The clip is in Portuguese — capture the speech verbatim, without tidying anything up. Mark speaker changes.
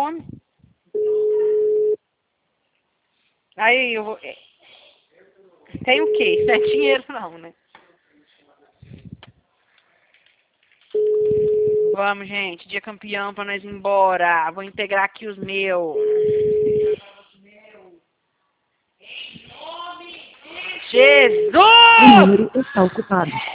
Speaker 1: fome. Aí eu vou... Tem o quê? Isso não é dinheiro não, né? Vamos, gente. Dia campeão pra nós ir embora. Vou integrar aqui os meus. Jesus!
Speaker 2: O número está ocupado.